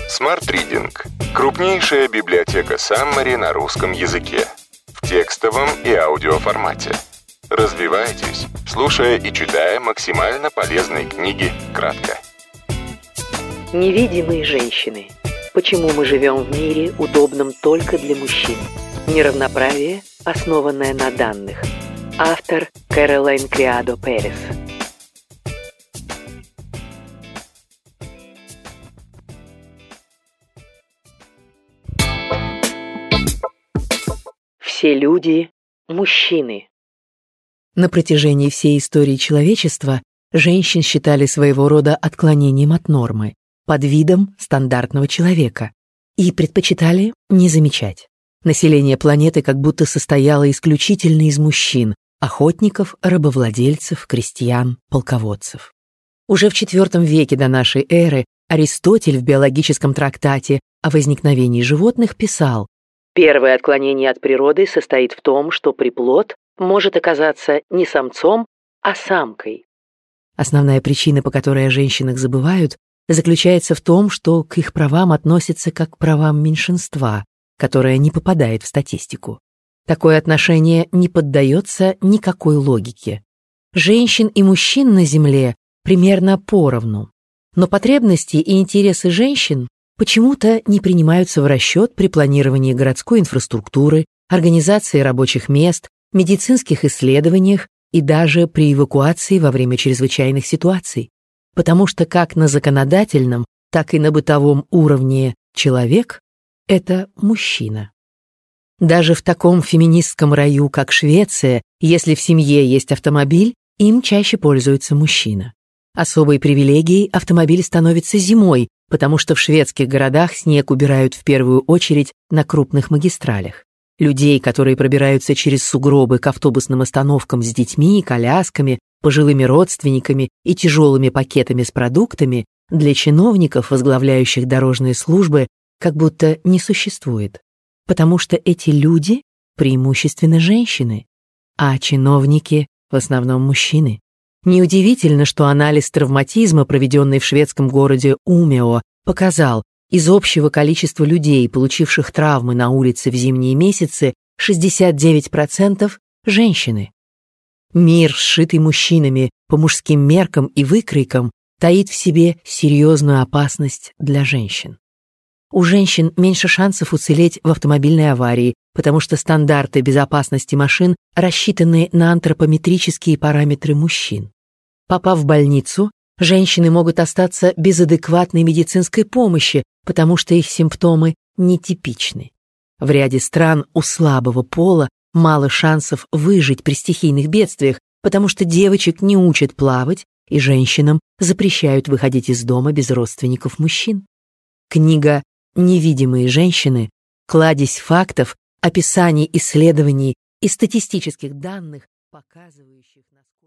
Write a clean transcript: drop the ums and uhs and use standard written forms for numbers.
Smart Reading – крупнейшая библиотека Summary на русском языке. В текстовом и аудиоформате. Развивайтесь, слушая и читая максимально полезные книги кратко. Невидимые женщины. Почему мы живем в мире, удобном только для мужчин? Неравноправие, основанное на данных. Автор Кэролайн Криадо Перес. Все люди – мужчины. На протяжении всей истории человечества женщин считали своего рода отклонением от нормы, под видом стандартного человека, и предпочитали не замечать. Население планеты как будто состояло исключительно из мужчин – охотников, рабовладельцев, крестьян, полководцев. Уже в IV веке до нашей эры Аристотель в биологическом трактате о возникновении животных писал: Первое отклонение от природы состоит в том, что приплод может оказаться не самцом, а самкой. Основная причина, по которой о женщинах забывают, заключается в том, что к их правам относятся как к правам меньшинства, которое не попадает в статистику. Такое отношение не поддается никакой логике. Женщин и мужчин на Земле примерно поровну, но потребности и интересы женщин почему-то не принимаются в расчет при планировании городской инфраструктуры, организации рабочих мест, медицинских исследованиях и даже при эвакуации во время чрезвычайных ситуаций. Потому что как на законодательном, так и на бытовом уровне человек – это мужчина. Даже в таком феминистском раю, как Швеция, если в семье есть автомобиль, им чаще пользуется мужчина. Особой привилегией автомобиль становится зимой, потому что в шведских городах снег убирают в первую очередь на крупных магистралях. Людей, которые пробираются через сугробы к автобусным остановкам с детьми, колясками, пожилыми родственниками и тяжелыми пакетами с продуктами, для чиновников, возглавляющих дорожные службы, как будто не существует. Потому что эти люди преимущественно женщины, а чиновники в основном мужчины. Неудивительно, что анализ травматизма, проведенный в шведском городе Умеå, показал, из общего количества людей, получивших травмы на улице в зимние месяцы, 69% – женщины. Мир, сшитый мужчинами по мужским меркам и выкройкам, таит в себе серьезную опасность для женщин. У женщин меньше шансов уцелеть в автомобильной аварии, потому что стандарты безопасности машин рассчитаны на антропометрические параметры мужчин. Попав в больницу, женщины могут остаться без адекватной медицинской помощи, потому что их симптомы нетипичны. В ряде стран у слабого пола мало шансов выжить при стихийных бедствиях, потому что девочек не учат плавать, и женщинам запрещают выходить из дома без родственников мужчин. Книга «Невидимые женщины», кладезь фактов, описаний исследований и статистических данных, показывающих, насколько